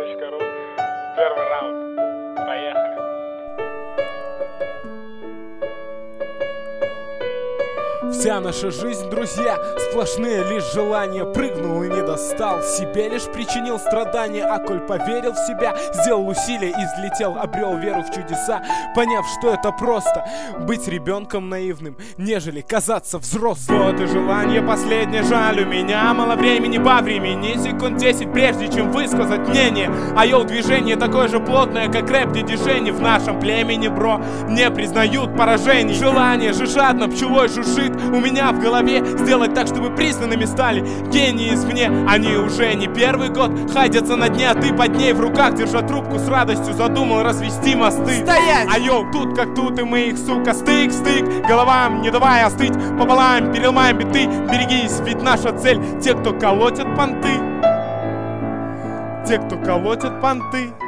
Sports.ru. Первый раунд. Поехали. Вся наша жизнь, друзья, сплошные лишь желания. Прыгнул и не достал, себе лишь причинил страдания. А коль поверил в себя, сделал усилия, излетел, обрел веру в чудеса, поняв, что это просто быть ребенком наивным, нежели казаться взрослым. Вот и желание последнее, жаль, у меня мало времени, по времени секунд 10, прежде чем высказать мнение. А йоу, движение такое же плотное, как рэп дяди Жени. В нашем племени, бро, не признают поражений. Желание же жадно пчелой жужжит у меня в голове, сделать так, чтобы признанными стали гении извне. Они уже не первый год ходятся на дне, а ты под ней в руках, держа трубку, с радостью задумал развести мосты. Стоять! А йоу, тут как тут, и мы их, сука, стык-стык головам, не давай остыть пополам, переломаем биты. Берегись, ведь наша цель — те, кто колотят понты. Те, кто колотят понты.